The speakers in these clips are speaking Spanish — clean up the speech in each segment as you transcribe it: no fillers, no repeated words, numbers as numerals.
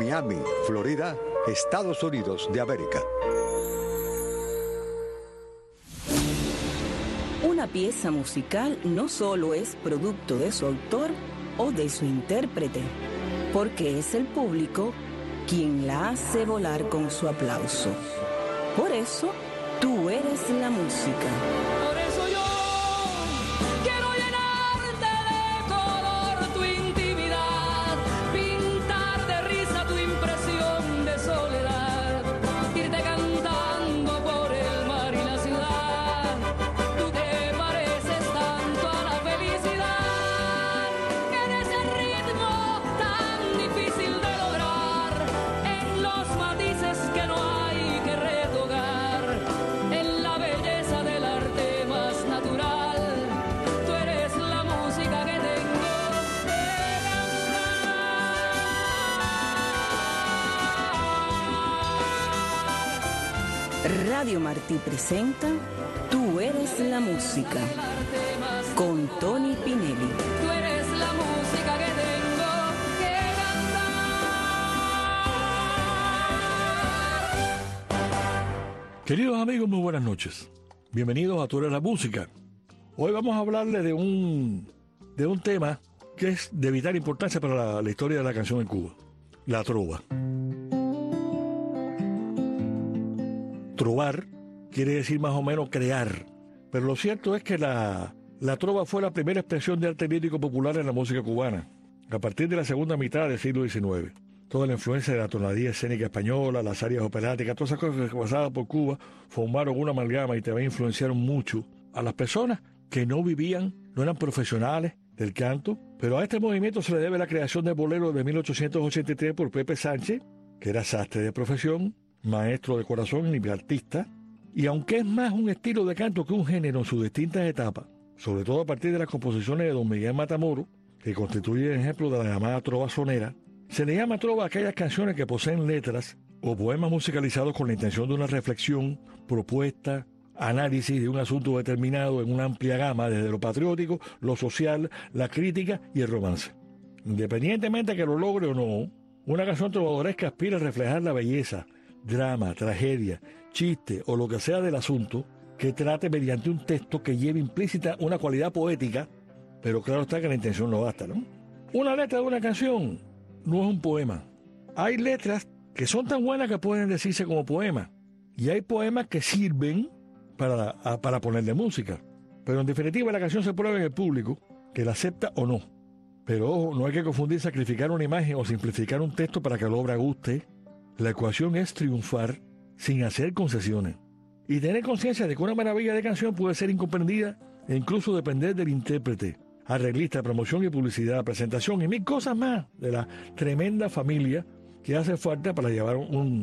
Miami, Florida, Estados Unidos de América. Una pieza musical no solo es producto de su autor o de su intérprete, porque es el público quien la hace volar con su aplauso. Por eso, tú eres la música. Por eso yo quiero llenarte de color tu intimidad, pintar de risa tu impresión de soledad, irte cantando por el mar y la ciudad. Tú te pareces tanto a la felicidad, en ese ritmo tan difícil de lograr, en los matices que no hay que retocar, en la belleza del arte más natural. Tú eres la música que tengo que cantar. Radio Martí presenta Tú eres la música, con Tony Pinelli. Tú eres la música que tengo que cantar. Queridos amigos, muy buenas noches. Bienvenidos a Tú eres la música. Hoy vamos a hablarles de un tema que es de vital importancia para la historia de la canción en Cuba, la trova. Trovar quiere decir más o menos crear, pero lo cierto es que la trova fue la primera expresión de arte lírico popular en la música cubana, a partir de la segunda mitad del siglo XIX. Toda la influencia de la tonadilla escénica española, las áreas operáticas, todas esas cosas que pasaban por Cuba formaron una amalgama y también influenciaron mucho a las personas que no vivían, no eran profesionales del canto, pero a este movimiento se le debe la creación del bolero de 1883 por Pepe Sánchez, que era sastre de profesión, maestro de corazón y artista, y aunque es más un estilo de canto que un género en sus distintas etapas, sobre todo a partir de las composiciones de don Miguel Matamoros, que constituyen ejemplo de la llamada trova sonera, se le llama trova a aquellas canciones que poseen letras o poemas musicalizados con la intención de una reflexión, propuesta, análisis de un asunto determinado en una amplia gama, desde lo patriótico, lo social, la crítica y el romance. Independientemente de que lo logre o no, una canción trovadoresca aspira a reflejar la belleza, drama, tragedia, chiste o lo que sea del asunto, que trate mediante un texto que lleve implícita una cualidad poética, pero claro está que la intención no basta, ¿no? Una letra de una canción no es un poema. Hay letras que son tan buenas que pueden decirse como poemas, y hay poemas que sirven para ponerle música. Pero en definitiva la canción se prueba en el público, que la acepta o no. Pero ojo, no hay que confundir sacrificar una imagen o simplificar un texto para que la obra guste. La ecuación es triunfar sin hacer concesiones. Y tener conciencia de que una maravilla de canción puede ser incomprendida e incluso depender del intérprete, arreglista, promoción y publicidad, presentación y mil cosas más de la tremenda familia que hace falta para llevar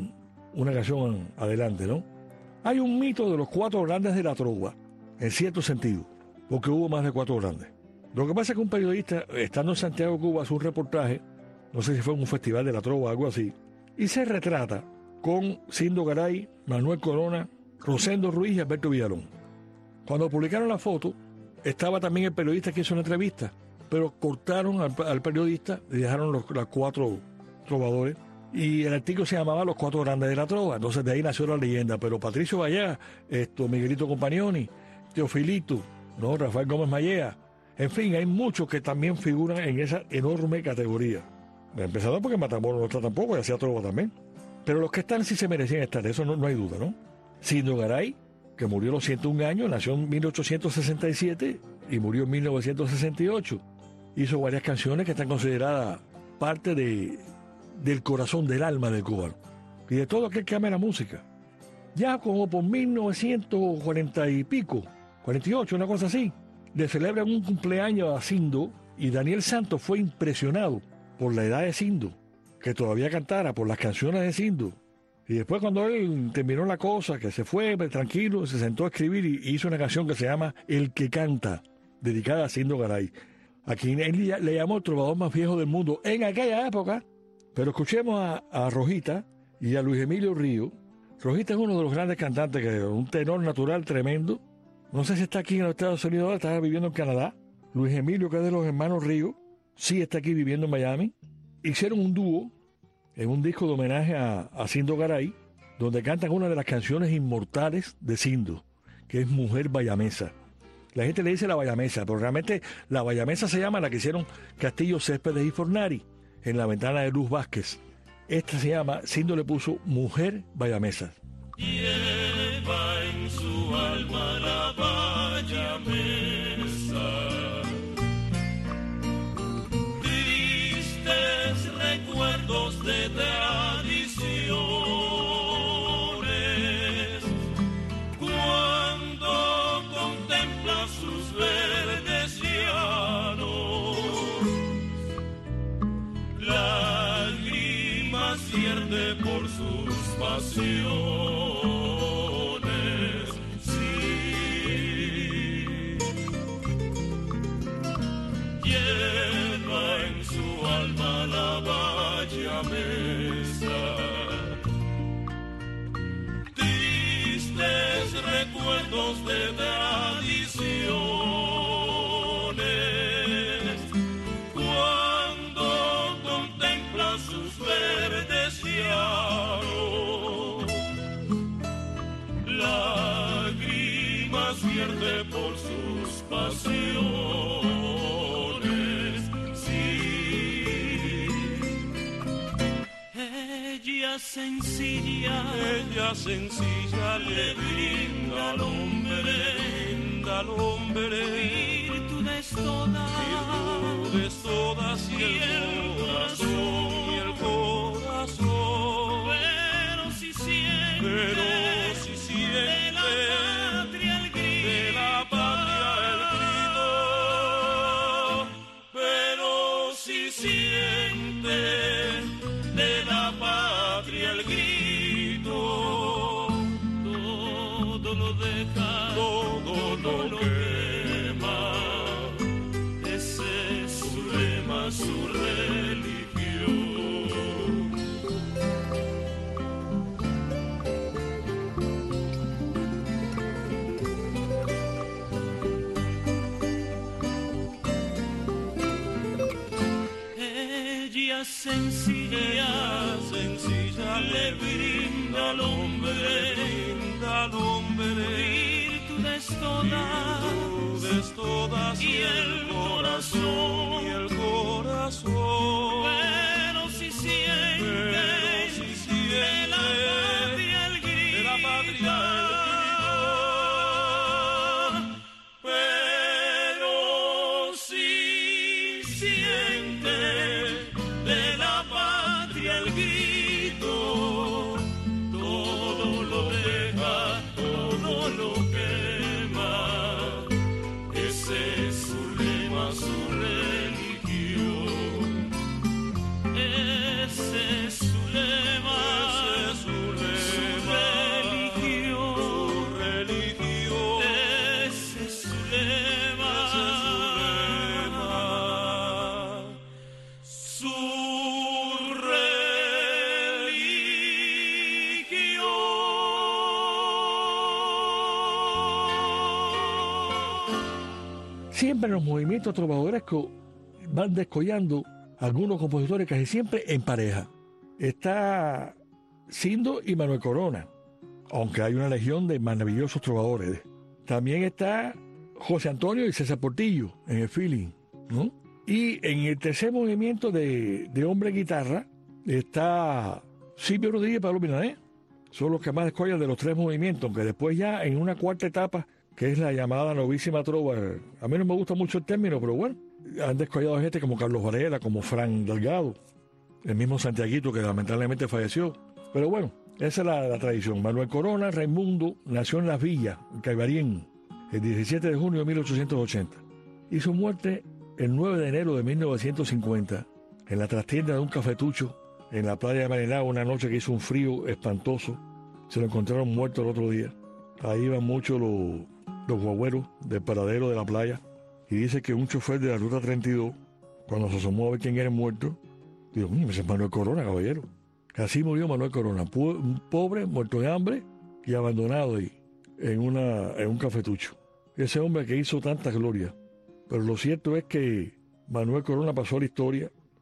una canción adelante, ¿no? Hay un mito de los 4 grandes de la trova, en cierto sentido, porque hubo más de 4 grandes. Lo que pasa es que un periodista, estando en Santiago, Cuba, hace un reportaje, no sé si fue en un festival de la trova o algo así, y se retrata con Sindo Garay, Manuel Corona, Rosendo Ruiz y Alberto Villalón. Cuando publicaron la foto, estaba también el periodista que hizo una entrevista, pero cortaron al periodista y dejaron los 4 trovadores, y el artículo se llamaba Los 4 grandes de la trova. Entonces de ahí nació la leyenda. Pero Patricio Vallá, Miguelito Compagnoni, Teofilito, ¿no? Rafael Gómez Mallea, en fin, hay muchos que también figuran en esa enorme categoría. Empezando porque Matamoros no está tampoco, y hacía trova también. Pero los que están sí se merecían estar, eso no hay duda, ¿no? Sindo Garay, que murió a los 101 años, nació en 1867 y murió en 1968. Hizo varias canciones que están consideradas parte del corazón, del alma del cubano y de todo aquel que ama la música. Ya como por 1940 y pico, 48, una cosa así, le celebran un cumpleaños a Sindo y Daniel Santos fue impresionado por la edad de Sindo, que todavía cantara, por las canciones de Sindo. Y después cuando él terminó la cosa, que se fue tranquilo, se sentó a escribir y hizo una canción que se llama El que canta, dedicada a Sindo Garay, a quien él le llamó el trovador más viejo del mundo en aquella época. Pero escuchemos a Rojita y a Luis Emilio Río. Rojita es uno de los grandes cantantes, que es un tenor natural tremendo. No sé si está aquí en los Estados Unidos ahora, está viviendo en Canadá. Luis Emilio, que es de los hermanos Río, sí está aquí viviendo en Miami. Hicieron un dúo en un disco de homenaje a Cindo Garay, donde cantan una de las canciones inmortales de Cindo, que es Mujer Bayamesa. La gente le dice la Bayamesa, pero realmente la Bayamesa se llama la que hicieron Castillo, Céspedes y Fornari en La Ventana de Luz Vázquez. Esta se llama, Cindo le puso Mujer Bayamesa. Lleva en su alma la Bayamesa, tristes recuerdos de tradiciones, cuando contempla sus verdes llanos, lágrimas pierde por sus pasiones. Tristes recuerdos de tradiciones, cuando contempla sus verdes llanos, lágrimas vierte por sus pasiones. Ella sencilla le brinda al hombre, virtudes todas y el corazón, pero si siente de la patria el grito, pero si siente de la patria el grito, todo lo quema, ese es su lema, su religión. Ella sencilla le brinda al hombre, virtudes todas y el corazón, pero si siente de la patria el grito, pero si siente de la patria el grito, todo lo deja, todo lo quema, ese es su lema, su religión, ese es su lema, su religión, ese es su lema, su Siempre en los movimientos trovadorescos van descollando algunos compositores casi siempre en pareja. Está Cindo y Manuel Corona, aunque hay una legión de maravillosos trovadores. También está José Antonio y César Portillo en el feeling, ¿no? Y en el tercer movimiento de hombre guitarra está Silvio Rodríguez y Pablo Milanés. Son los que más descollan de los tres movimientos, aunque después ya en una cuarta etapa, que es la llamada novísima trova. A mí no me gusta mucho el término, pero bueno, han descollado gente como Carlos Varela, como Fran Delgado, el mismo Santiaguito que lamentablemente falleció. Pero bueno, esa es la tradición. Manuel Corona Raimundo nació en Las Villas, en Caibarien, el 17 de junio de 1880. Y su muerte el 9 de enero de 1950, en la trastienda de un cafetucho, en la playa de Marinao, una noche que hizo un frío espantoso. Se lo encontraron muerto el otro día. Ahí iban muchos los guagüeros del paradero de la playa, y dice que un chofer de la ruta 32, cuando se asomó a ver quién era el muerto, dijo, ese es Manuel Corona, caballero. Así murió Manuel Corona, un pobre, muerto de hambre y abandonado ahí, en un cafetucho. Ese hombre que hizo tanta gloria. Pero lo cierto es que Manuel Corona pasó a la historia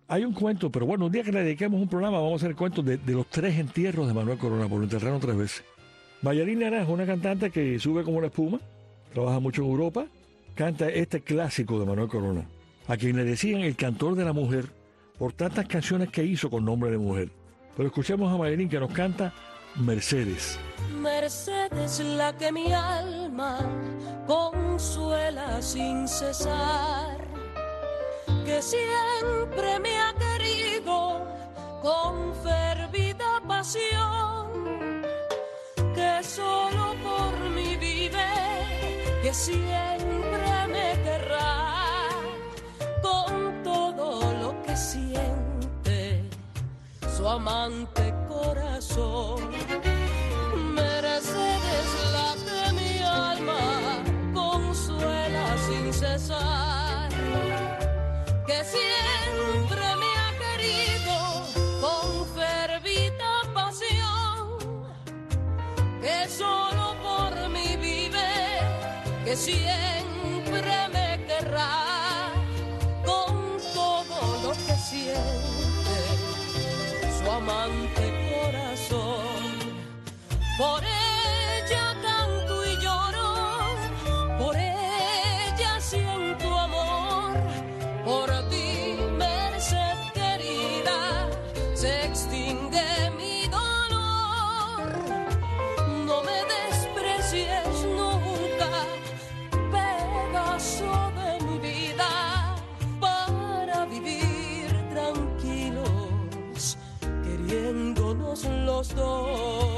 Hay un cuento, pero bueno, un día que le dediquemos un programa vamos a hacer cuentos de los 3 entierros de Manuel Corona, por lo enterraron 3 veces. Mayalín Naranjo, una cantante que sube como una espuma, trabaja mucho en Europa, canta este clásico de Manuel Corona, a quien le decían el cantor de la mujer por tantas canciones que hizo con nombre de mujer. Pero escuchemos a Mayalín que nos canta Mercedes. Mercedes, la que mi alma consuela sin cesar, que siempre me ha querido con fervida pasión, que solo por mí vive, que siempre me querrá con todo lo que siente su amante corazón. Mercedes, la que mi alma consuela sin cesar, que siempre me ha querido con fervida pasión, que solo por mí vive, que siempre me querrá con todo lo que siente su amante corazón. Por ella canto y lloro, por ella siento amor, por ti, Merced querida, se extingue mi dolor. No me desprecies nunca, pedazo de mi vida, para vivir tranquilos, queriéndonos los dos.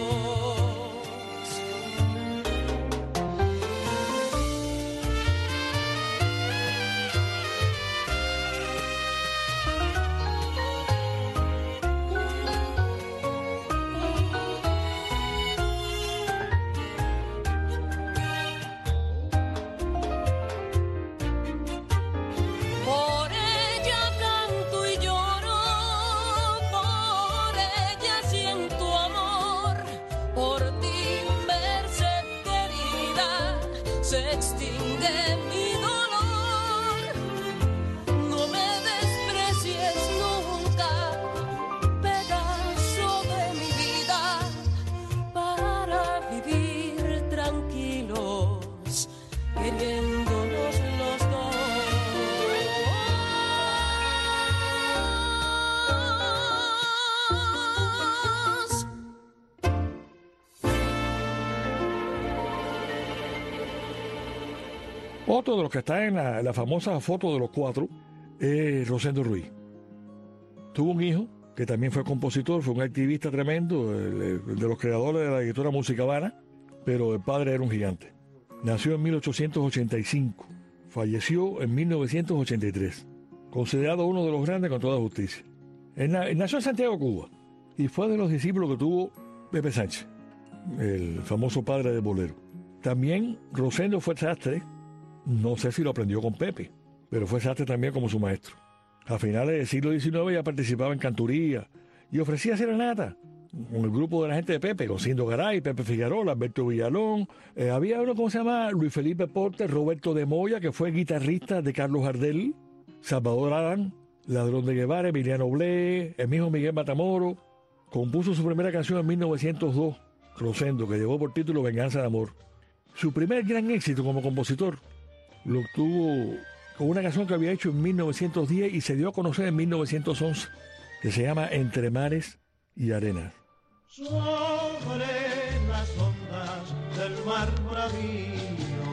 Por ella canto y lloro, por ella siento amor, por ti, Merced querida, se extingue mi dolor. No me desprecies nunca, pedazo de mi vida, para vivir tranquilos, queriéndonos los dos. Otro de los que está en la famosa foto de los 4 es Rosendo Ruiz. Tuvo un hijo que también fue compositor, fue un activista tremendo, de los creadores de la editora Música Habana, pero el padre era un gigante. Nació en 1885, falleció en 1983, considerado uno de los grandes con toda justicia. Él nació en Santiago, Cuba, y fue de los discípulos que tuvo Pepe Sánchez, el famoso padre del bolero. También Rosendo fue sastre, no sé si lo aprendió con Pepe, pero fue sastre también como su maestro. A finales del siglo XIX ya participaba en canturía y ofrecía serenata con el grupo de la gente de Pepe, con Cindo Garay, Pepe Figueroa, Alberto Villalón. Había uno, ¿cómo se llama? Luis Felipe Porter, Roberto de Moya, que fue guitarrista de Carlos Gardel, Salvador Adán, Ladrón de Guevara, Emiliano Blé, el mismo Miguel Matamoro. Compuso su primera canción en 1902, Rosendo, que llevó por título Venganza de Amor. Su primer gran éxito como compositor lo obtuvo con una canción que había hecho en 1910 y se dio a conocer en 1911, que se llama Entre Mares y Arenas. Sobre las ondas del mar bravío,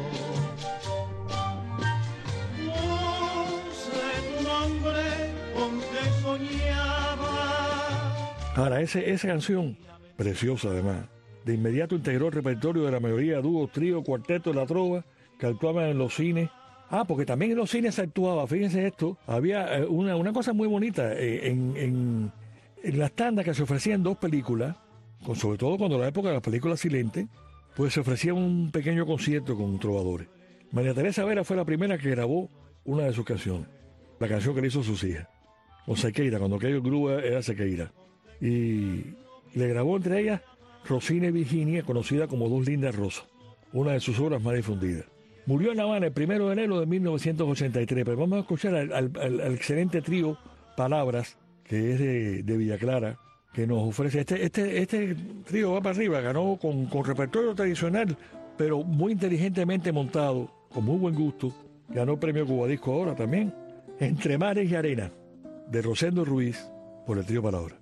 puse tu nombre con que soñaba. Ahora, esa canción, preciosa además, de inmediato integró el repertorio de la mayoría de dúos, tríos, cuartetos de la trova que actuaban en los cines. Porque también en los cines se actuaba, fíjense esto, había una cosa muy bonita, en las tandas que se ofrecían 2 películas, sobre todo cuando la época de las películas silentes, pues se ofrecía un pequeño concierto con trovadores. María Teresa Vera fue la primera que grabó una de sus canciones, la canción que le hizo a sus hijas, con Sequeira, cuando aquello grupo era Sequeira. Y le grabó entre ellas Rosina y Virginia, conocida como Dos Lindas Rosas, una de sus obras más difundidas. Murió en La Habana el 1 de enero de 1983, pero vamos a escuchar al excelente trío Palabras, que es de Villa Clara, que nos ofrece. Este trío va para arriba, ganó con repertorio tradicional, pero muy inteligentemente montado, con muy buen gusto. Ganó el premio Cubadisco ahora también. Entre Mares y Arena, de Rosendo Ruiz, por el trío Palabras.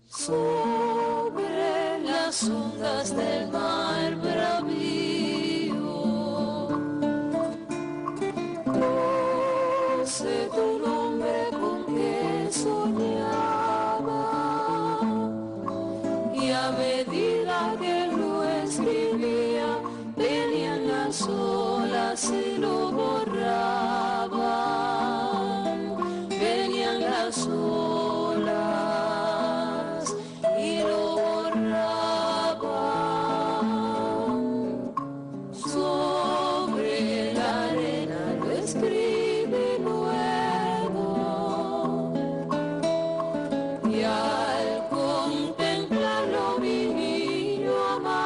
Sobre las ondas del mar bravío, sé tu nombre con que soñaba, y a medida que lo escribía venían las olas y lo borraban, venían las olas y lo borraban. Sobre la arena lo escribí luego, y al contemplarlo mi niño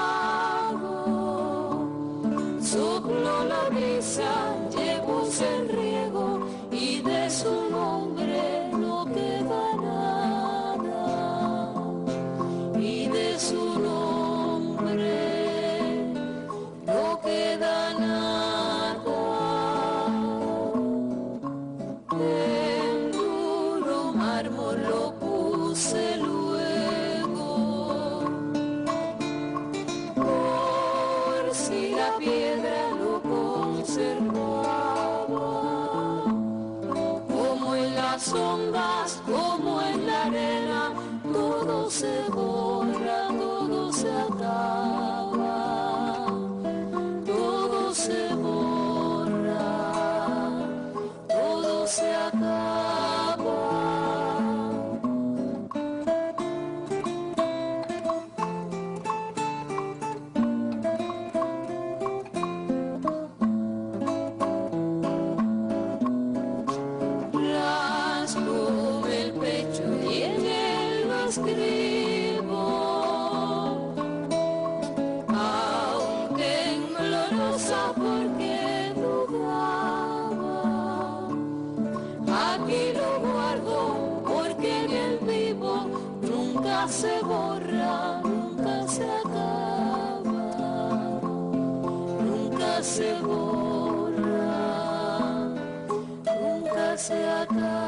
amado, sopló la brisa, llegóse el riego, y de su nombre no queda nada, y de su nombre no queda nada. En duro mármol lo puse luego, por si la piedra lo conservaba, como en las ondas, como en la arena, todo se borra, todo se acaba, todo se borra, todo se acaba. Rasgo el pecho y en él lo escribo, aunque temblorosa porque dudaba. Aquí lo guardo porque en el vivo nunca se borra, nunca se acaba, nunca se borra, nunca se acaba.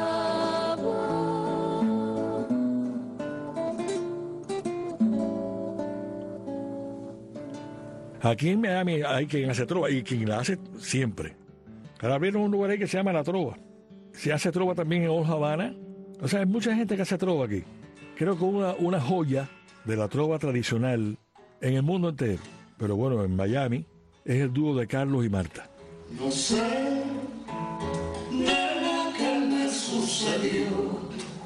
Aquí en Miami hay quien hace trova y quien la hace siempre. Ahora abrieron un lugar ahí que se llama La Trova. Se hace trova también en Old Havana. O sea, hay mucha gente que hace trova aquí. Creo que una joya de la trova tradicional en el mundo entero. Pero bueno, en Miami es el dúo de Carlos y Marta. No sé de lo que me sucedió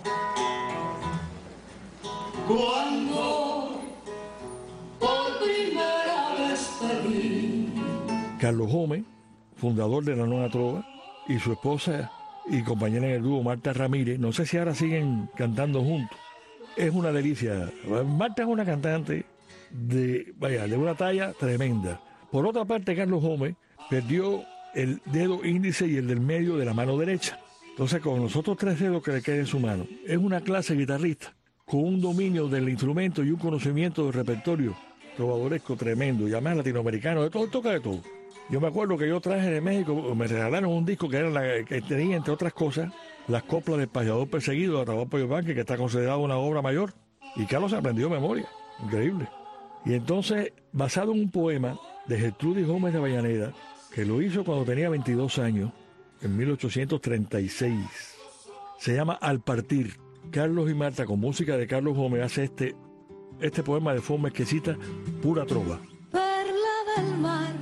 cuando por primera vez te vi. Carlos Gómez, fundador de la Nueva Trova, y su esposa y compañera en el dúo Marta Ramírez, no sé si ahora siguen cantando juntos. Es una delicia. Marta es una cantante de una talla tremenda. Por otra parte, Carlos Gómez perdió el dedo índice y el del medio de la mano derecha. Entonces, con los otros 3 dedos que le quedan en su mano, es una clase guitarrista con un dominio del instrumento y un conocimiento del repertorio trovadoresco tremendo, y además latinoamericano, de todo, toca de todo. Yo me acuerdo que yo traje de México, me regalaron un disco que tenía, entre otras cosas, las coplas del Payador Perseguido de Atahualpa Yupanqui, que está considerado una obra mayor, y Carlos se aprendió de memoria, increíble. Y entonces, basado en un poema de Gertrudis Gómez de Avellaneda, que lo hizo cuando tenía 22 años, en 1836, se llama Al Partir. Carlos y Marta, con música de Carlos Gómez, hace este poema de forma exquisita, pura trova. Perla del mar,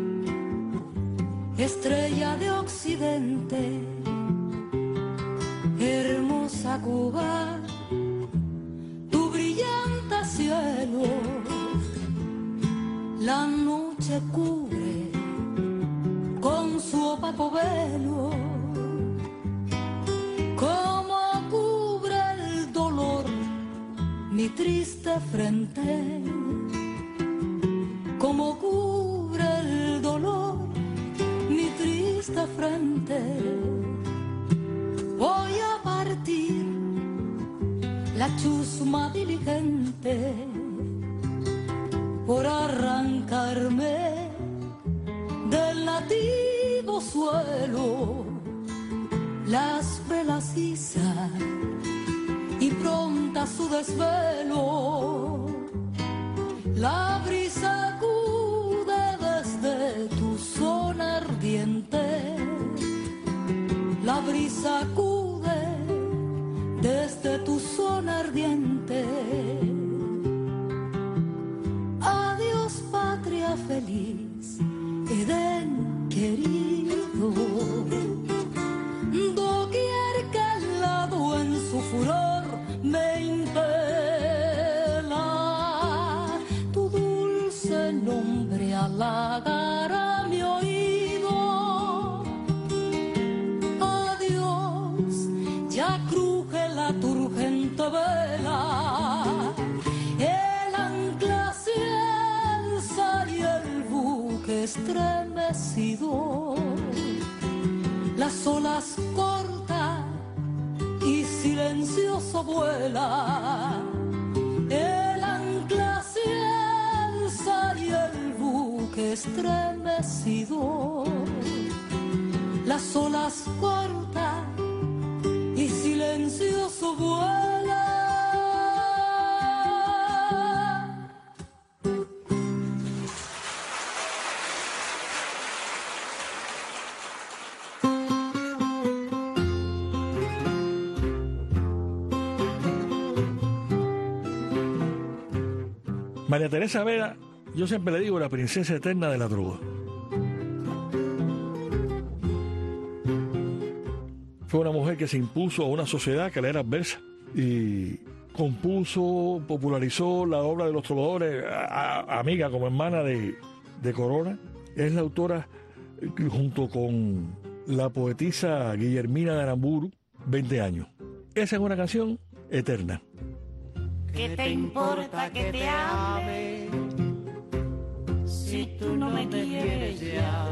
estrella de occidente, hermosa Cuba, tu brillante cielo, la noche cubre con su opaco velo, como cubre el dolor mi triste frente, como cubre el dolor mi triste frente. Voy a partir la chusma diligente por arrancarme del nativo suelo, las velas iza y pronta su desvelo, la brisa acude desde tu zona ardiente, la brisa acude desde tu zona ardiente. Adiós patria feliz, Edén querido, doquier que al lado en su furor me impela, tu dulce nombre halagará mi oído. Adiós, ya cruje la turgente vela, el ancla se alza y el buque estremecido, las olas corta y silencioso vuela, el ancla se alza y el buque estremecido, las olas corta y silencioso vuela. María Teresa Vera, yo siempre le digo la princesa eterna de la trova. Fue una mujer que se impuso a una sociedad que le era adversa y compuso, popularizó la obra de los trovadores, amiga como hermana de Corona. Es la autora, junto con la poetisa Guillermina de Aramburu, 20 años. Esa es una canción eterna. ¿Qué te importa que te ame si tú no me quieres ya?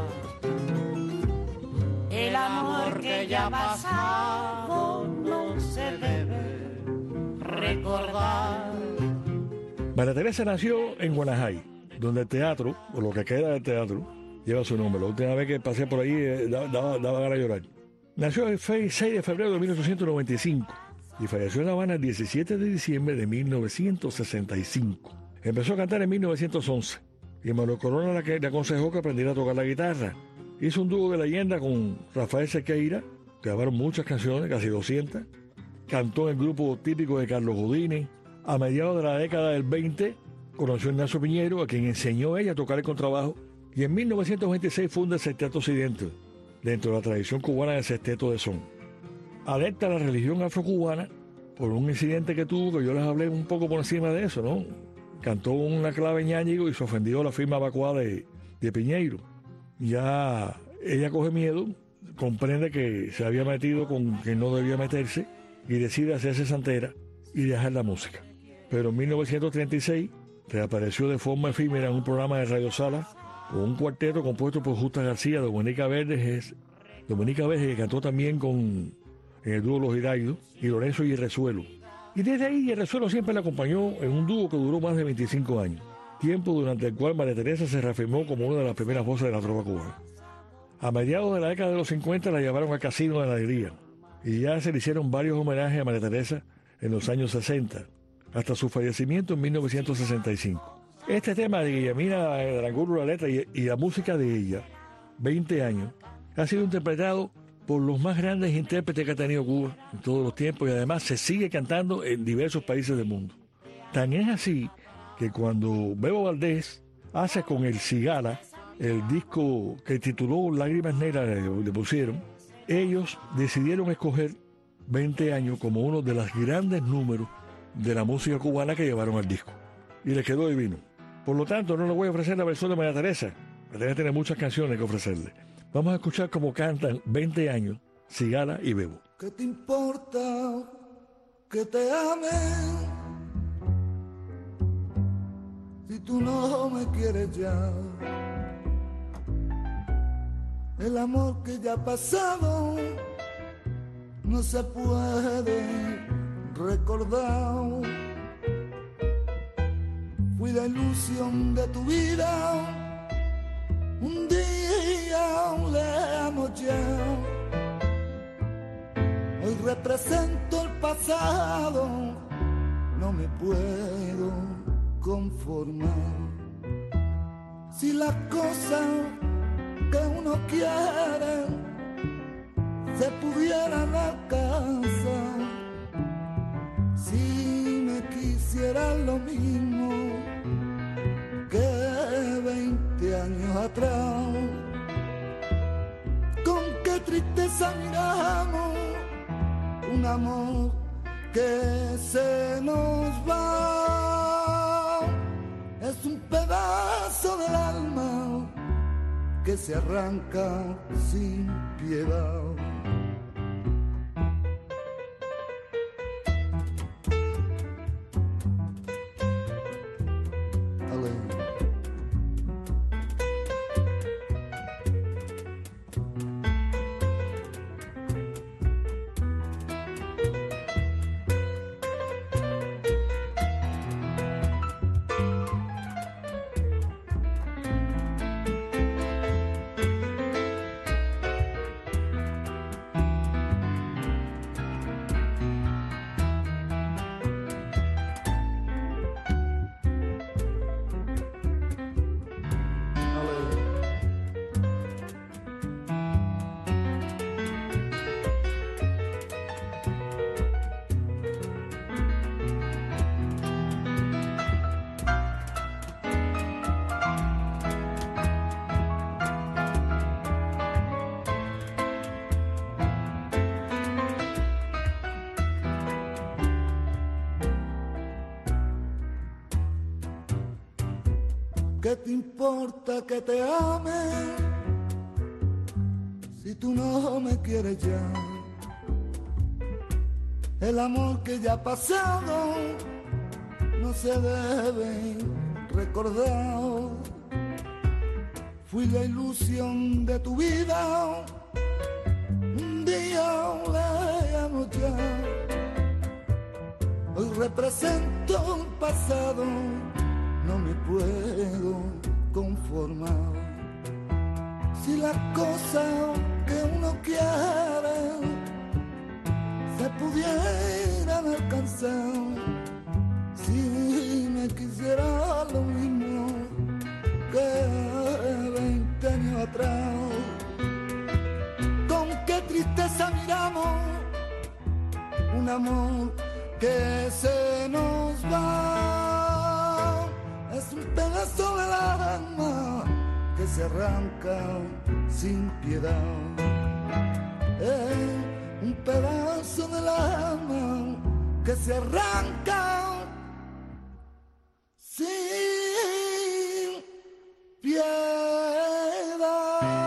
El amor que ya ha pasado no se debe recordar. María Teresa nació en Guanajay, donde el teatro, o lo que queda del teatro, lleva su nombre. La última vez que pasé por ahí daba ganas de llorar. Nació el 6 de febrero de 1895 y falleció en La Habana el 17 de diciembre de 1965. Empezó a cantar en 1911 y Manuel Corona le aconsejó que aprendiera a tocar la guitarra. Hizo un dúo de leyenda con Rafael Sequeira, grabaron muchas canciones, casi 200. Cantó en el grupo típico de Carlos Godínez. A mediados de la década del 20 conoció a Ignacio Piñero, a quien enseñó ella a tocar el contrabajo, y en 1926 funda el Sexteto Occidental, dentro de la tradición cubana del sexteto de son. Adepta a la religión afrocubana por un incidente que tuvo, que yo les hablé un poco por encima de eso, ¿no? Cantó una clave Ñáñigo y se ofendió la firma Bacuá de Piñeiro. Ya ella coge miedo, comprende que se había metido con que no debía meterse y decide hacerse santera y dejar la música. Pero en 1936 reapareció de forma efímera en un programa de Radio Sala con un cuarteto compuesto por Justa García, Dominica Verges, que cantó también en el dúo Los Hidalgos, y Lorenzo Yerrezuelo. Y desde ahí Yerrezuelo siempre la acompañó en un dúo que duró más de 25 años, tiempo durante el cual María Teresa se reafirmó como una de las primeras voces de la trova cubana. A mediados de la década de los 50 la llevaron al Casino de la Alegría y ya se le hicieron varios homenajes a María Teresa en los años 60, hasta su fallecimiento en 1965. Este tema de Guillermina de Aramburu, la letra y la música de ella, 20 años, ha sido interpretado por los más grandes intérpretes que ha tenido Cuba en todos los tiempos y además se sigue cantando en diversos países del mundo. Tan es así que cuando Bebo Valdés hace con el Cigala el disco que tituló Lágrimas Negras, le pusieron, ellos decidieron escoger 20 años como uno de los grandes números de la música cubana que llevaron al disco. Y les quedó divino. Por lo tanto, no les voy a ofrecer la versión de María Teresa. María Teresa tiene muchas canciones que ofrecerle. Vamos a escuchar cómo cantan 20 años Cigala y Bebo. ¿Qué te importa que te ame si tú no me quieres ya? El amor que ya ha pasado no se puede recordado. Fui la ilusión de tu vida, un día lejano ya. Hoy represento el pasado, no me puedo conformar. Si las cosas que uno quiere se pudieran alcanzar, si me quisieran lo mismo que 20 años atrás, con qué tristeza miramos un amor que se nos va. Es un pedazo del alma que se arranca sin piedad. ¿Qué te importa que te ame si tú no me quieres ya? El amor que ya ha pasado no se debe recordar. Fui la ilusión de tu vida, un día lejano ya. Hoy represento el pasado, no me puedo conformar. Si las cosas que uno quiere se pudieran alcanzar, si me quisiera lo mismo que 20 años atrás, con qué tristeza miramos un amor que se nos va. Es un pedazo del alma que se arranca sin piedad. Es un pedazo del alma que se arranca sin piedad.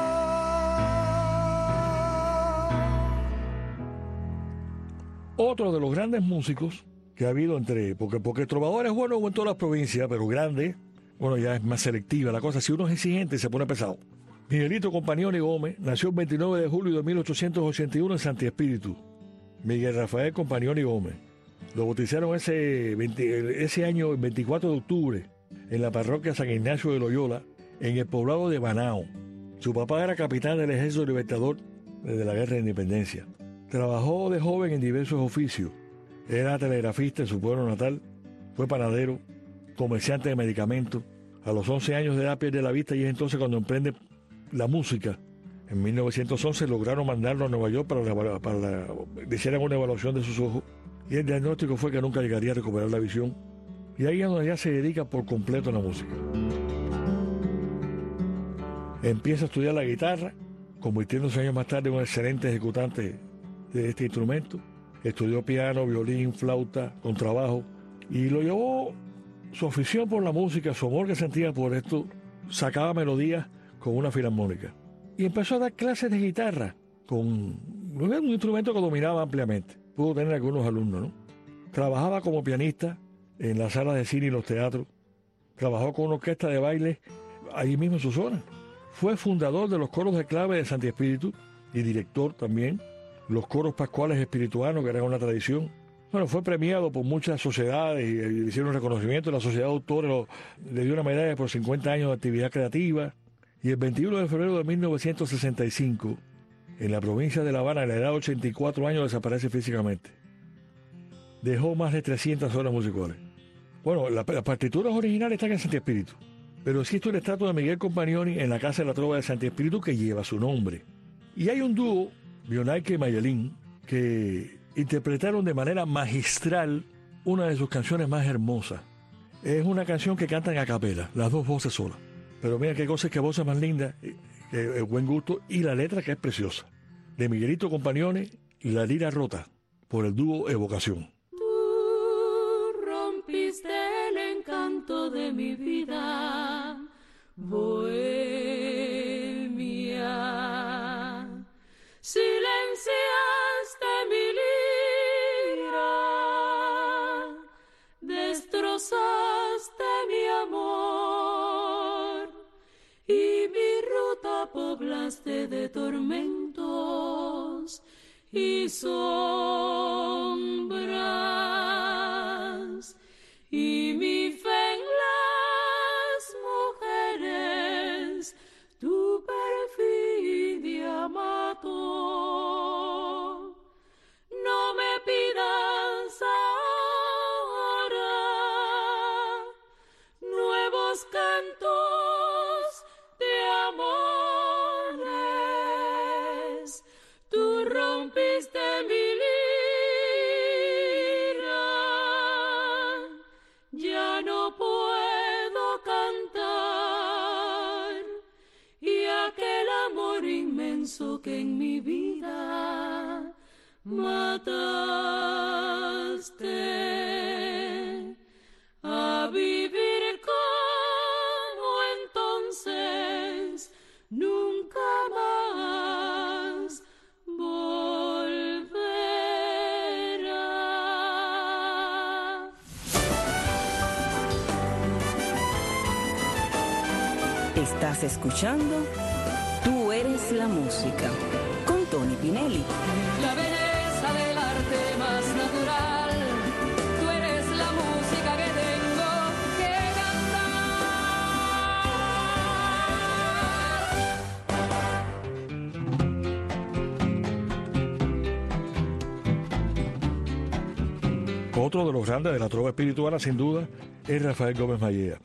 Otro de los grandes músicos que ha habido porque trovadores buenos en todas las provincias, pero grande, bueno, ya es más selectiva la cosa. Si uno es exigente, se pone pesado. Miguelito Compagnoni Gómez nació el 29 de julio de 1881 en Santi Espíritu. Miguel Rafael Compagnoni Gómez. Lo bautizaron ese año, el 24 de octubre, en la parroquia San Ignacio de Loyola, en el poblado de Banao. Su papá era capitán del Ejército Libertador desde la Guerra de Independencia. Trabajó de joven en diversos oficios. Era telegrafista en su pueblo natal, fue panadero, comerciante de medicamentos. A los 11 años de edad pierde la vista y es entonces cuando emprende la música. En 1911 lograron mandarlo a Nueva York para que hicieran una evaluación de sus ojos y el diagnóstico fue que nunca llegaría a recuperar la visión. Y ahí es donde ya se dedica por completo a la música. Empieza a estudiar la guitarra, convirtiéndose años más tarde en un excelente ejecutante de este instrumento. Estudió piano, violín, flauta, contrabajo y lo llevó su afición por la música, su amor que sentía por esto, sacaba melodías con una filarmónica. Y empezó a dar clases de guitarra con un instrumento que dominaba ampliamente. Pudo tener algunos alumnos, ¿no? Trabajaba como pianista en las salas de cine y los teatros. Trabajó con una orquesta de baile ahí mismo en su zona. Fue fundador de los coros de clave de Santi Espíritu y director también. Los coros pascuales espirituanos, que eran una tradición. Bueno, fue premiado por muchas sociedades y le hicieron reconocimiento. La Sociedad de Autores le dio una medalla por 50 años de actividad creativa. Y el 21 de febrero de 1965, en la provincia de La Habana, a la edad de 84 años, desaparece físicamente. Dejó más de 300 horas musicales. Bueno, las partituras originales están en Santi Espíritu, pero existe un estrato de Miguel Compagnoni en la Casa de la Trova de Santi Espíritu que lleva su nombre. Y hay un dúo, Bionaique y Mayelín, que interpretaron de manera magistral una de sus canciones más hermosas. Es una canción que cantan a capela, las dos voces solas. Pero mira qué cosa, qué voz más linda, qué buen gusto, y la letra que es preciosa. De Miguelito Compagnoni y La Lira Rota, por el dúo Evocación. Tú rompiste el encanto de mi vida, bohemia. Silenciaste mi lira, destrozaste mi amor y mi ruta poblaste de tormentos y sombras, y mi fe en las mujeres tu perfidia mató. No me pidas ahora nuevos cantos de amores. Tú rompiste mi lira, ya no puedo cantar, y aquel amor inmenso que en mi vida mataste, a vivir como entonces nunca más volverá. Estás escuchando Tú eres la música, con Tony Pinelli. La belleza del arte más natural, tú eres la música que tengo que cantar. Otro de los grandes de la trova espirituana, sin duda, es Rafael Gómez Mallea.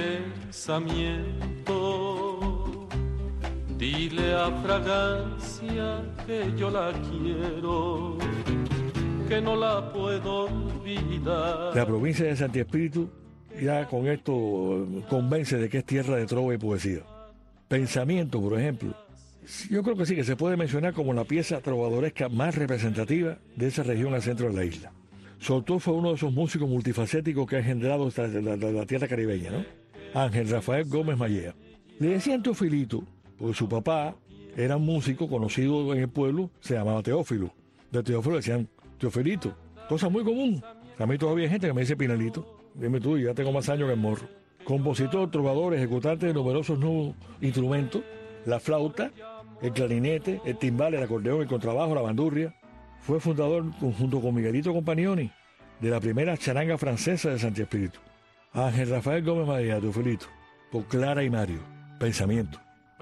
Pensamiento, dile a fragancia que yo la quiero, que no la puedo olvidar. La provincia de Santi Espíritu ya con esto convence de que es tierra de trova y poesía. Pensamiento, por ejemplo, yo creo que sí, que se puede mencionar como la pieza trovadoresca más representativa de esa región al centro de la isla. Su autor fue uno de esos músicos multifacéticos que ha engendrado la tierra caribeña, ¿no? Ángel Rafael Gómez Mallea. Le decían Teofilito, porque su papá era un músico conocido en el pueblo, se llamaba Teófilo. De Teófilo decían Teofilito, cosa muy común. A mí todavía hay gente que me dice Pinelito. Dime tú, ya tengo más años que el morro. Compositor, trovador, ejecutante de numerosos nuevos instrumentos, la flauta, el clarinete, el timbal, el acordeón, el contrabajo, la bandurria. Fue fundador, junto con Miguelito Compagnoni, de la primera charanga francesa de Santi Espíritu. Ángel Rafael Gómez Mallea, Teofilito, por Clara y Mario. Pensamiento.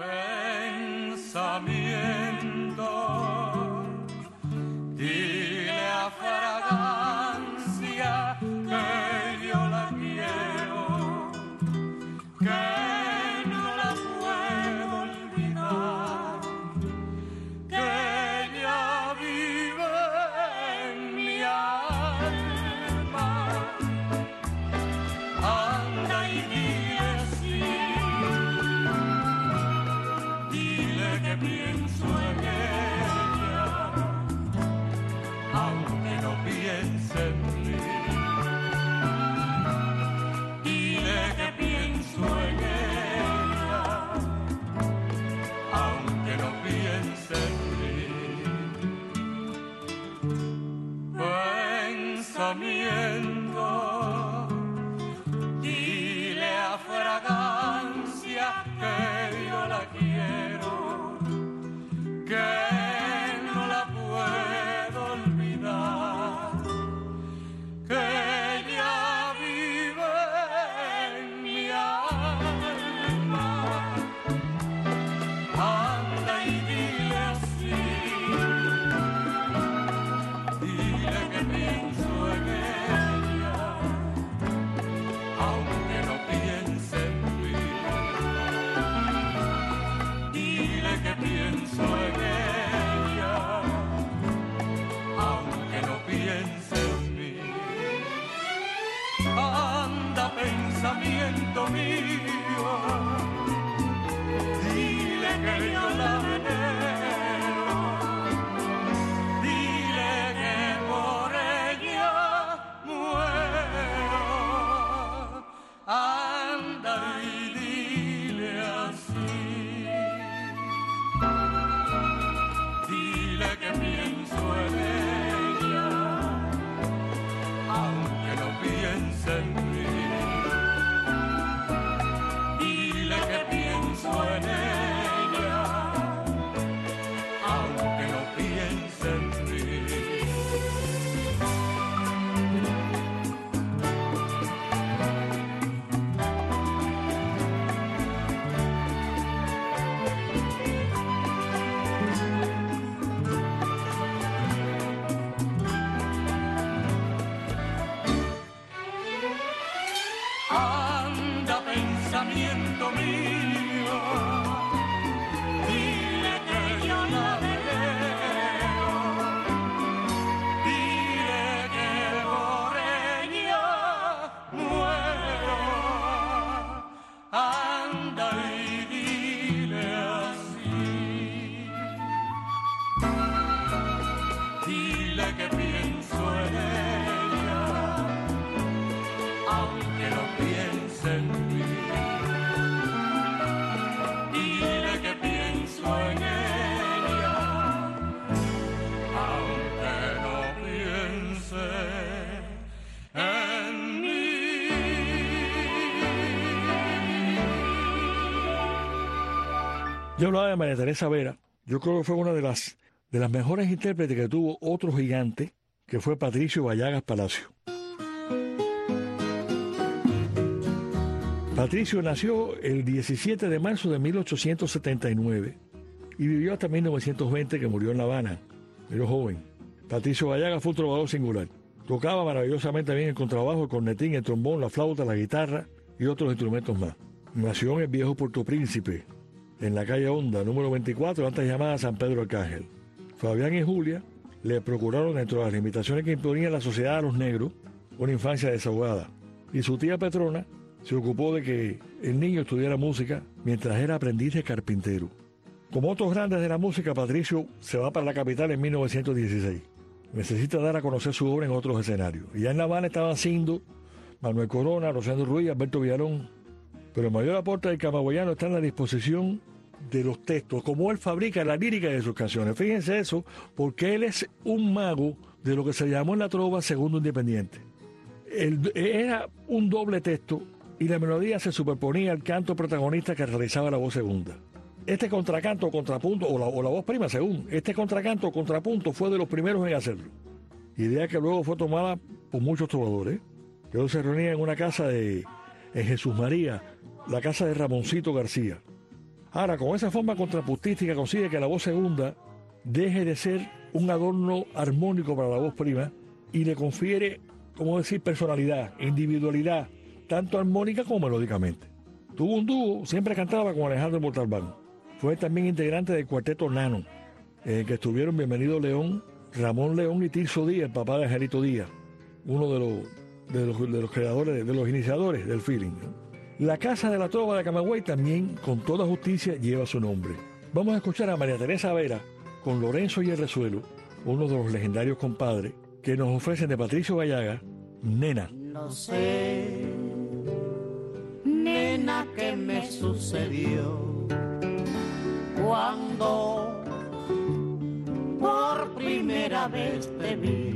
Pensamiento, dile a fragancia que yo la quiero, que no la puedo olvidar, que ella vive en mi alma. Anda y dile así, dile que pienso en ella, aunque no piense en mí. Dile que pienso en ella, aunque no piense en mí. Pensamiento, dile a aunque no piense en mí. Dile que pienso en ella, aunque no piense en mí. Anda, pensamiento mío, dile que yo la venero, dile que por ella muero. Anda y dile así, dile que pienso en ella, aunque no piense en mí. Dile que pienso en ella, aunque no piense en mí. Anda, pensamiento mío, dile que yo la venero, dile que por ella muero. Anda y dile así, dile que pienso en ella, aunque no piense en mí. Dile que pienso en ella, aunque no piense en mí. Yo hablaba de María Teresa Vera. Yo creo que fue una de las mejores intérpretes que tuvo otro gigante, que fue Patricio Vallagas Palacio. Patricio nació el 17 de marzo de 1879 y vivió hasta 1920, que murió en La Habana. Era joven. Patricio Vallagas fue un trovador singular. Tocaba maravillosamente bien el contrabajo, el cornetín, el trombón, la flauta, la guitarra y otros instrumentos más. Nació en el viejo Puerto Príncipe, en la calle Honda, número 24, antes llamada San Pedro Arcángel. Fabián y Julia le procuraron, dentro de las limitaciones que imponía la sociedad a los negros, una infancia desahogada. Y su tía Petrona se ocupó de que el niño estudiara música mientras era aprendiz de carpintero. Como otros grandes de la música, Patricio se va para la capital en 1916. Necesita dar a conocer su obra en otros escenarios. Y ya en La Habana estaban Cindo, Manuel Corona, Rosendo Ruiz, Alberto Villalón. Pero el mayor aporte del camagüeyano está en la disposición de los textos, como él fabrica la lírica de sus canciones. Fíjense eso, porque él es un mago de lo que se llamó en la trova segundo independiente. Era un doble texto y la melodía se superponía al canto protagonista que realizaba la voz segunda. Este contracanto o contrapunto, o la voz prima según, este contracanto o contrapunto fue de los primeros en hacerlo. Idea que luego fue tomada por muchos trovadores. Ellos se reunían en una casa en Jesús María, la casa de Ramoncito García. Ahora, con esa forma contrapuntística consigue que la voz segunda deje de ser un adorno armónico para la voz prima y le confiere, como decir, personalidad, individualidad, tanto armónica como melódicamente. Tuvo un dúo, siempre cantaba con Alejandro Montalbán. Fue también integrante del cuarteto Nano, en el que estuvieron Bienvenido León, Ramón León y Tirso Díaz, el papá de Angelito Díaz, uno de los creadores, de los iniciadores del feeling, ¿no? La Casa de la Trova de Camagüey también, con toda justicia, lleva su nombre. Vamos a escuchar a María Teresa Vera con Lorenzo y el Resuelo, uno de los legendarios compadres, que nos ofrecen de Patricio Vallagas, Nena. No sé, nena, qué me sucedió cuando por primera vez te vi.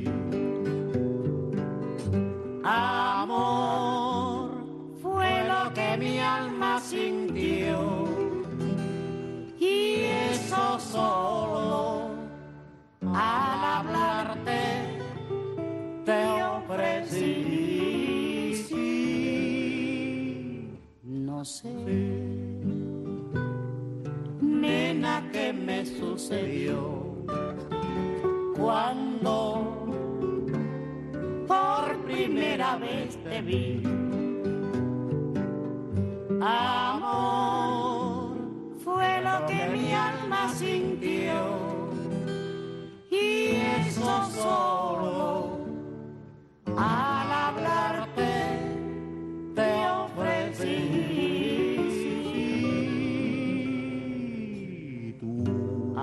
Amor fue lo que mi alma sintió y eso solo al hablarte te ofrecí. Sí, no sé, nena, qué me sucedió cuando por primera vez te vi.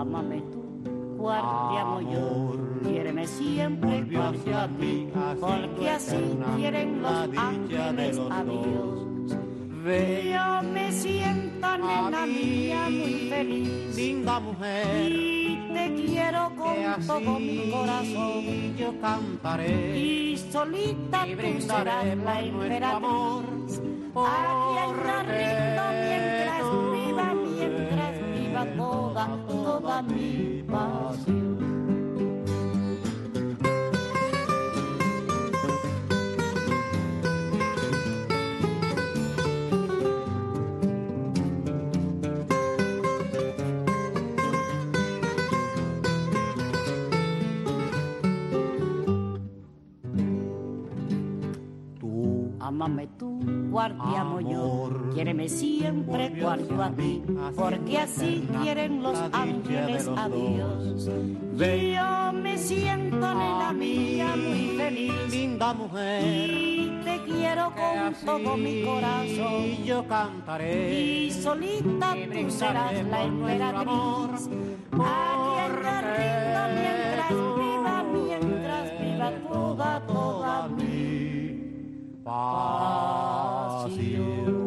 Ámame tú, cual te amo yo. Quiéreme siempre cual a ti, porque así quieren los ángeles a Dios. Yo me siento, nena mía, muy feliz, linda mujer, y te quiero con todo mi corazón. Y yo cantaré Y solita y tú brindaré serás la por nuestro amor, emperatriz. A quien yo rindo mientras viva toda mi pasión. Ámame tú, cual te amo yo. Quiéreme siempre cual yo a ti, porque así quieren los ángeles a Dios. Yo me siento, nena mía, muy feliz, linda mujer, y te quiero con todo mi corazón. y yo cantaré Y solita y tú brindaré serás la por nuestro amor, emperatriz. A quien yo rindo mientras viva toda mi pasión.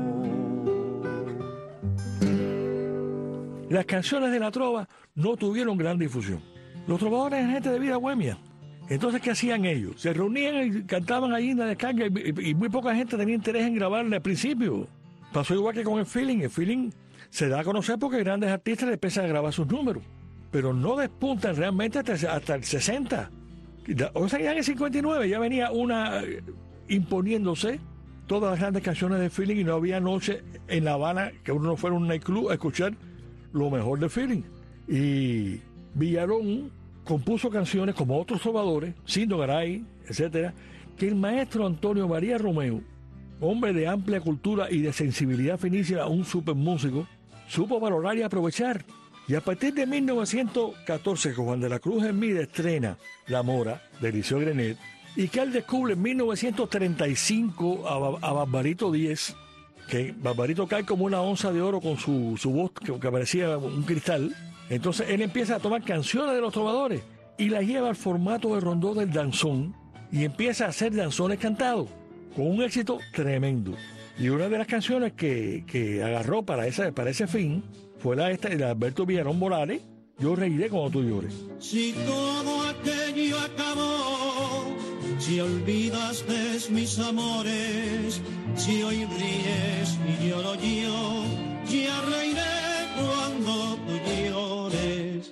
Las canciones de la trova no tuvieron gran difusión. Los trovadores eran gente de vida bohemia. Entonces, ¿qué hacían ellos? Se reunían y cantaban allí en la descarga y muy poca gente tenía interés en grabar al principio. Pasó igual que con el feeling. El feeling se da a conocer porque grandes artistas le empiezan a grabar sus números, pero no despuntan realmente hasta el 60. O sea, ya en el 59 ya venía una imponiéndose todas las grandes canciones de feeling y no había noche en La Habana que uno no fuera a un nightclub a escuchar lo mejor de feeling. Y Villalón compuso canciones como otros trovadores, Sindo Garay, etcétera, que el maestro Antonio María Romeo, hombre de amplia cultura y de sensibilidad finísima, un super músico, supo valorar y aprovechar. Y a partir de 1914, que Juan de la Cruz en Mide estrena La Mora, de Eliseo Grenet, y que él descubre en 1935 a Barbarito Díez, que Barbarito cae como una onza de oro con su voz que parecía un cristal. Entonces él empieza a tomar canciones de los trovadores y las lleva al formato de rondó del danzón y empieza a hacer danzones cantados, con un éxito tremendo. Y una de las canciones que agarró para ese fin fue la de Alberto Villarón Morales, Yo reiré cuando tú llores. Si todo aquello acabó, si olvidaste mis amores, si hoy ríes y lloro yo, ya reiré cuando tú llores.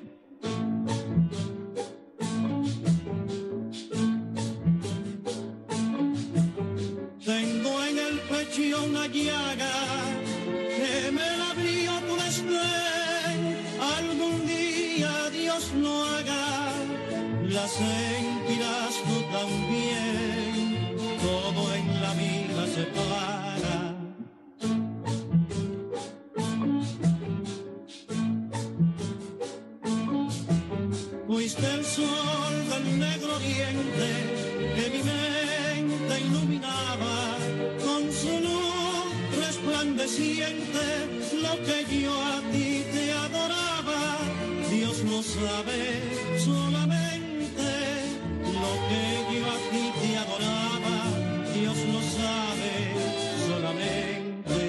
Tengo en el pecho una llaga que me la abrió tu desdén. Algún día Dios lo haga, la sentirás tú también. Todo en la vida se paga. Fuiste el sol del negro diente que mi mente iluminaba con su luz resplandeciente, lo que yo a ti te adoraba. Dios lo sabe solamente, lo que yo a ti te adoraba. Dios lo sabe solamente.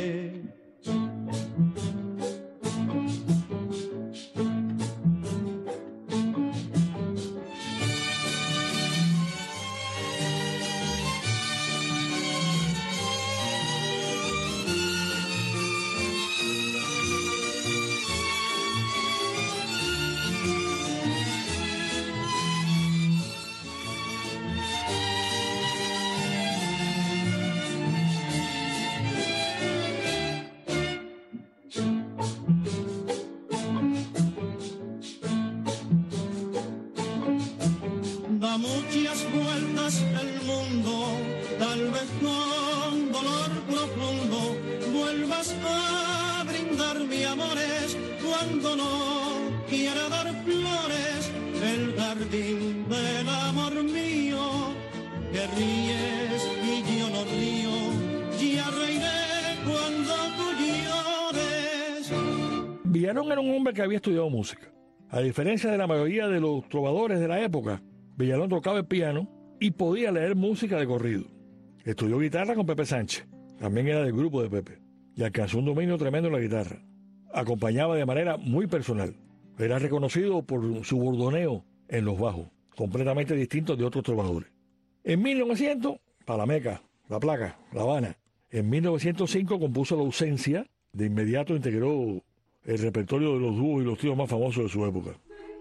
Da muchas vueltas el mundo, tal vez con dolor profundo vuelvas a brindarme amores cuando no quiera dar flores el jardín del amor mío. Que ríes y yo no río, ya reiré cuando tú llores. Villarón era un hombre que había estudiado música. A diferencia de la mayoría de los trovadores de la época, Villalón tocaba el piano y podía leer música de corrido. Estudió guitarra con Pepe Sánchez, también era del grupo de Pepe, y alcanzó un dominio tremendo en la guitarra. Acompañaba de manera muy personal. Era reconocido por su bordoneo en los bajos, completamente distinto de otros trovadores. En 1900, para la Meca, La Placa, La Habana. En 1905 compuso La Ausencia, de inmediato integró el repertorio de los dúos y los tríos más famosos de su época.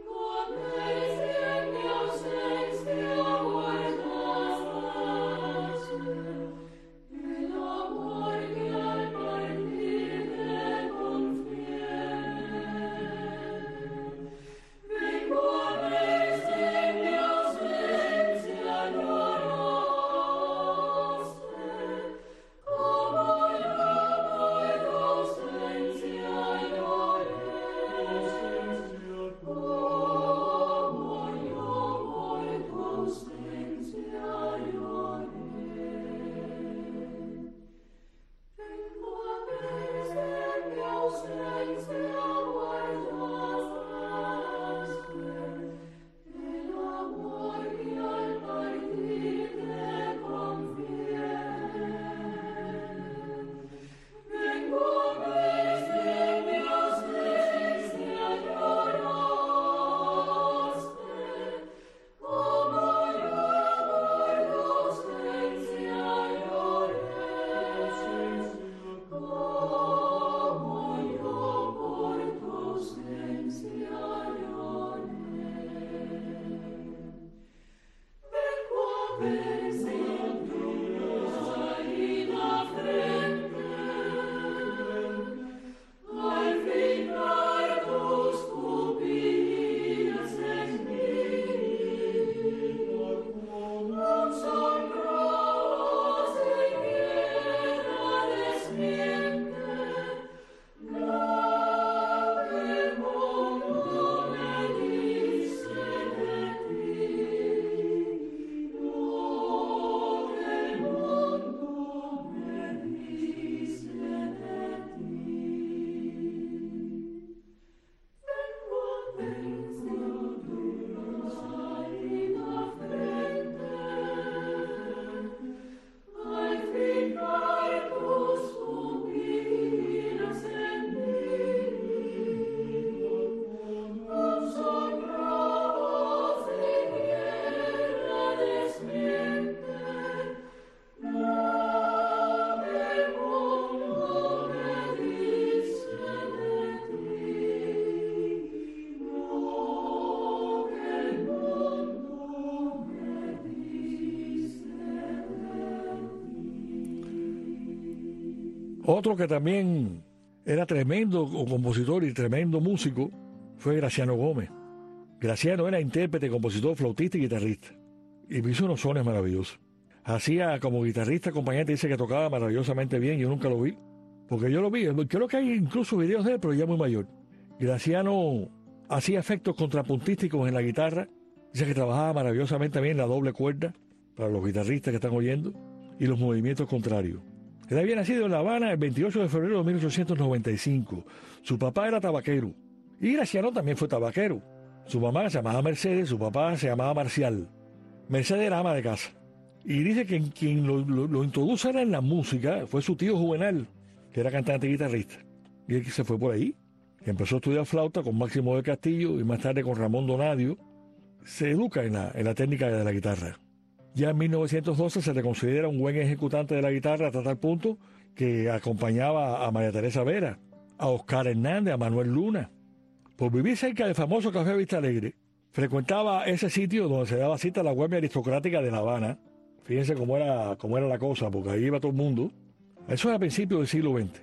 Otro que también era tremendo compositor y tremendo músico fue Graciano Gómez. Graciano era intérprete, compositor, flautista y guitarrista. Y hizo unos sones maravillosos. Hacía como guitarrista acompañante, dice que tocaba maravillosamente bien. Yo nunca lo vi, porque yo lo vi. Creo que hay incluso videos de él, pero ya muy mayor. Graciano hacía efectos contrapuntísticos en la guitarra. Dice que trabajaba maravillosamente bien la doble cuerda, para los guitarristas que están oyendo, y los movimientos contrarios. Él había nacido en La Habana el 28 de febrero de 1895. Su papá era tabaquero. Y Graciano también fue tabaquero. Su mamá se llamaba Mercedes, su papá se llamaba Marcial. Mercedes era ama de casa. Y dice que quien lo introdujo en la música fue su tío Juvenal, que era cantante y guitarrista. Y él se fue por ahí. Empezó a estudiar flauta con Máximo del Castillo y más tarde con Ramón Donadio. Se educa en la técnica de la guitarra. Ya en 1912 se le considera un buen ejecutante de la guitarra hasta tal punto que acompañaba a María Teresa Vera, a Oscar Hernández, a Manuel Luna. Por vivir cerca del famoso Café Vista Alegre, frecuentaba ese sitio donde se daba cita a la bohemia aristocrática de La Habana. Fíjense cómo era la cosa, porque ahí iba todo el mundo. Eso era a principios del siglo XX.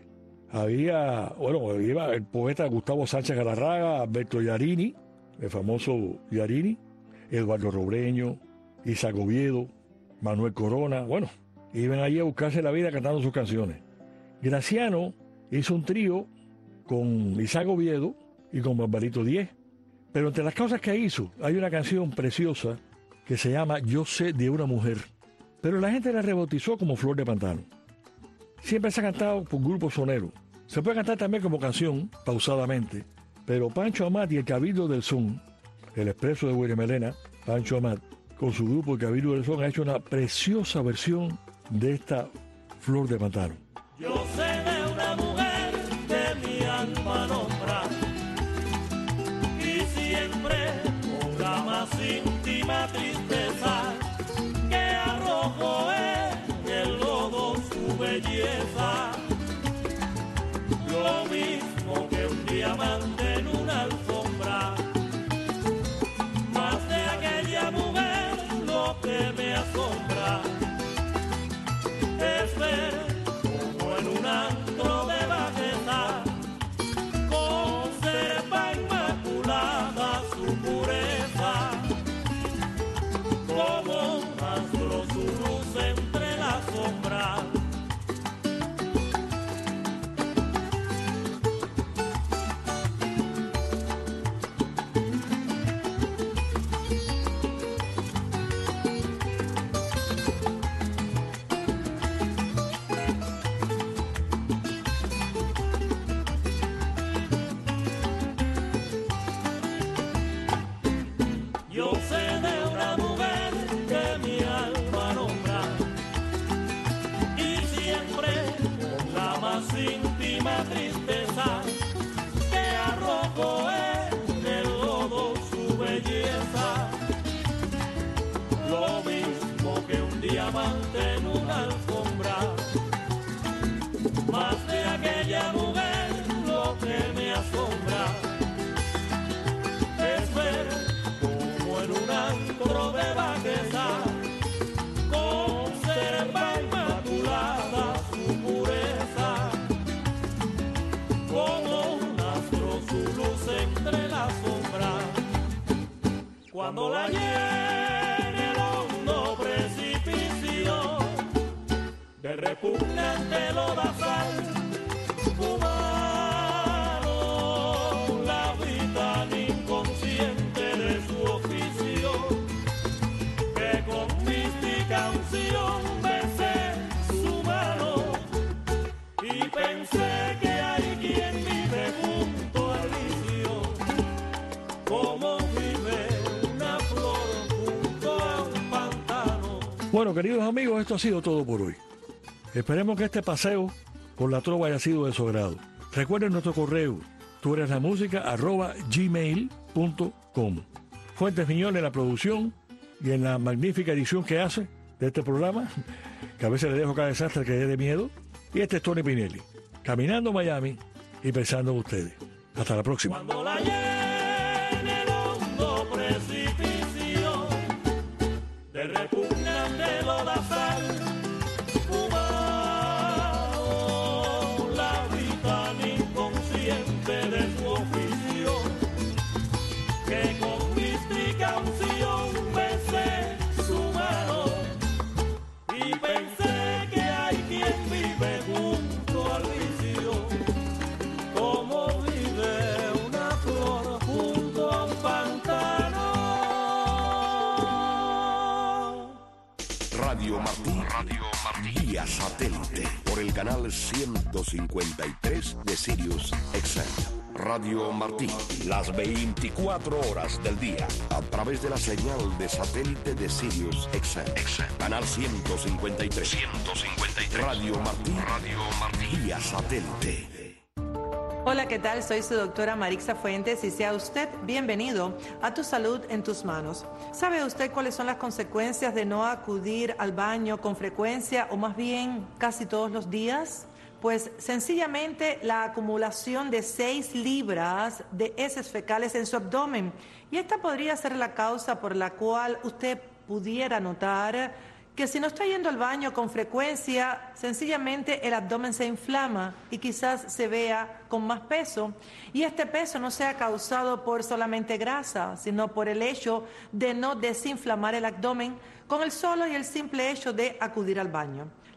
Iba el poeta Gustavo Sánchez Galarraga, Alberto Yarini, el famoso Yarini, Eduardo Robreño, Isaac Oviedo, Manuel Corona. Iban allí a buscarse la vida cantando sus canciones. Graciano hizo un trío con Isaac Oviedo y con Barbarito Díez. Pero entre las cosas que hizo, hay una canción preciosa que se llama Yo sé de una mujer. Pero la gente la rebautizó como Flor de Pantano. Siempre se ha cantado por grupos soneros. Se puede cantar también como canción, pausadamente, Pero Pancho Amat y el Cabildo del Son, el expreso de Guayamelena, Pancho Amat, con su grupo el Cabildo del Son, ha hecho una preciosa versión de esta Flor de Pantano. Yo sé de una mujer que mi alma nombra y siempre con la más íntima tristeza que arrojó en el lodo su belleza. Lo mismo que un diamante en una alfombra. Más de aquella mujer lo que me asombra es ver como en un antro de bajeza conserva inmaculada su pureza, como un astro su luz entre las sombras. Yo sé de una mujer que mi alma nombra y siempre con la más íntima tristeza que arrojó en el lodo su belleza. Lo mismo que un diamante en una alfombra. Más de aquella mujer lo que me asombra es ver en un antro de bajeza conserva inmaculada su pureza, como un astro su luz entre las sombras. Cuando la llene el hondo precipicio del repugnante lodazal humano, la vi tan inconsciente de su oficio que con mística unción besé su mano y pensé que hay quien vive junto al vicio, como vive una flor junto a un pantano. Bueno, queridos amigos, esto ha sido todo por hoy. Esperemos que este paseo por la trova haya sido de su agrado. Recuerden nuestro correo, tuereslamusica@gmail.com. Fuentes Miñón en la producción y en la magnífica edición que hace de este programa, que a veces le dejo cada desastre que dé de miedo. Y este es Tony Pinelli, caminando Miami y pensando en ustedes. Hasta la próxima. Cuando la llene el hondo precipicio del repugnante lodazal humano, la vi tan inconsciente de su oficio que con mística unción besé su mano y pensé que hay quien vive junto al vicio, como vive una flor junto a un pantano. Radio Martí, vía satélite, por el canal 153 de Sirius XM. Radio Martí, las 24 horas del día, a través de la señal de satélite de Sirius XM. Canal 153. Radio Martí, vía satélite. Hola, ¿qué tal? Soy su doctora Marixa Fuentes y sea usted bienvenido a Tu Salud en Tus Manos. ¿Sabe usted cuáles son las consecuencias de no acudir al baño con frecuencia o más bien casi todos los días? Pues sencillamente la acumulación de 6 libras de heces fecales en su abdomen. Y esta podría ser la causa por la cual usted pudiera notar que si no está yendo al baño con frecuencia, sencillamente el abdomen se inflama y quizás se vea con más peso. Y este peso no sea causado por solamente grasa, sino por el hecho de no desinflamar el abdomen con el solo y el simple hecho de acudir al baño.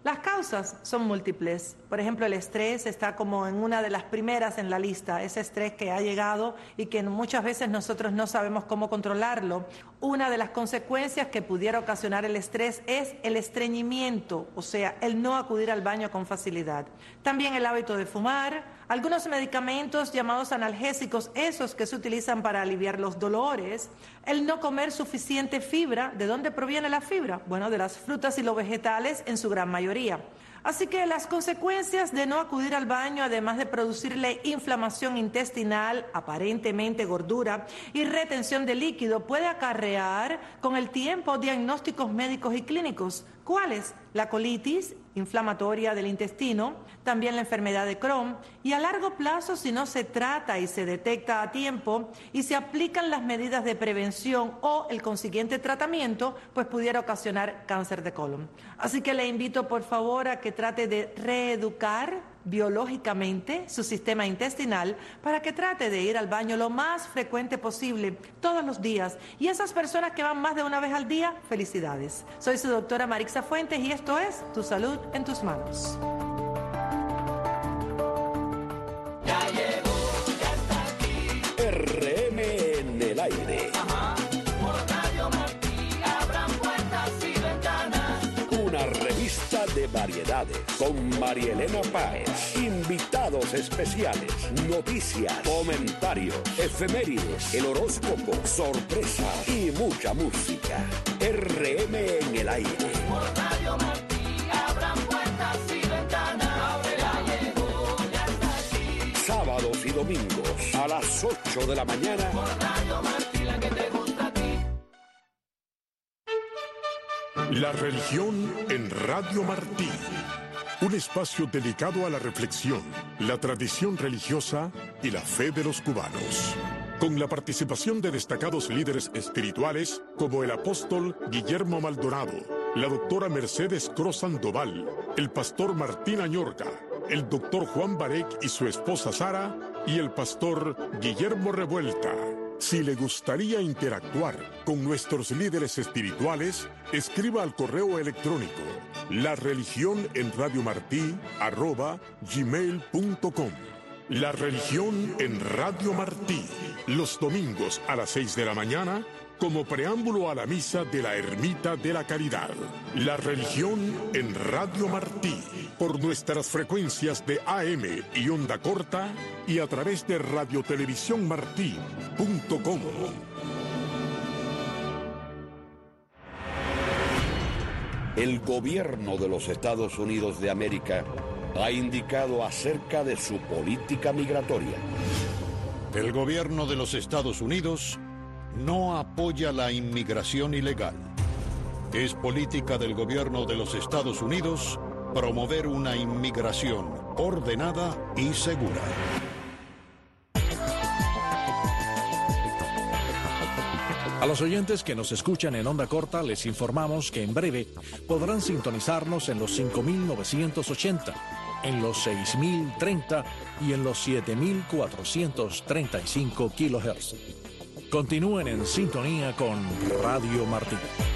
Las causas son múltiples. Por ejemplo, el estrés está como en una de las primeras en la lista, ese estrés que ha llegado y que muchas veces nosotros no sabemos cómo controlarlo. Una de las consecuencias que pudiera ocasionar el estrés es el estreñimiento, o sea, el no acudir al baño con facilidad. También el hábito de fumar, algunos medicamentos llamados analgésicos, esos que se utilizan para aliviar los dolores, el no comer suficiente fibra. ¿De dónde proviene la fibra? Bueno, de las frutas y los vegetales en su gran mayoría. Así que las consecuencias de no acudir al baño, además de producirle inflamación intestinal, aparentemente gordura y retención de líquido, puede acarrear con el tiempo diagnósticos médicos y clínicos. ¿Cuáles? La colitis inflamatoria del intestino, también la enfermedad de Crohn, y a largo plazo, si no se trata y se detecta a tiempo y se aplican las medidas de prevención o el consiguiente tratamiento, pues pudiera ocasionar cáncer de colon. Así que le invito por favor a que trate de reeducar biológicamente su sistema intestinal para que trate de ir al baño lo más frecuente posible, todos los días. Y esas personas que van más de una vez al día, felicidades. Soy su doctora Marixa Fuentes y esto es Tu Salud en Tus Manos. Ya llegó, ya está aquí. RM en el aire. Ajá. Por Radio Martí abran puertas y ventanas. Una revista de variedades con Marielena Páez, invitados especiales, noticias, comentarios, efemérides, el horóscopo, sorpresas y mucha música. RM en el aire. Por Radio Martí abran puertas y ventanas. Ya llegó, ya está aquí. Sábados y domingos a las 8 de la mañana. Por Radio Martí, la que te gusta a ti. La religión en Radio Martí. Un espacio dedicado a la reflexión, la tradición religiosa y la fe de los cubanos. Con la participación de destacados líderes espirituales como el apóstol Guillermo Maldonado, la doctora Mercedes Cruz Sandoval, el pastor Martín Añorga, el doctor Juan Barek y su esposa Sara y el pastor Guillermo Revuelta. Si le gustaría interactuar con nuestros líderes espirituales, escriba al correo electrónico lareligionenradiomarti@gmail.com. La religión en Radio Martí, los domingos a las 6 de la mañana, como preámbulo a la misa de la Ermita de la Caridad. La religión en Radio Martí, por nuestras frecuencias de AM y onda corta y a través de radiotelevisiónmartí.com. El gobierno de los Estados Unidos de América ha indicado acerca de su política migratoria. El gobierno de los Estados Unidos no apoya la inmigración ilegal. Es política del gobierno de los Estados Unidos promover una inmigración ordenada y segura. A los oyentes que nos escuchan en onda corta les informamos que en breve podrán sintonizarnos en los 5.980, en los 6.030 y en los 7.435 kHz. Continúen en sintonía con Radio Martí.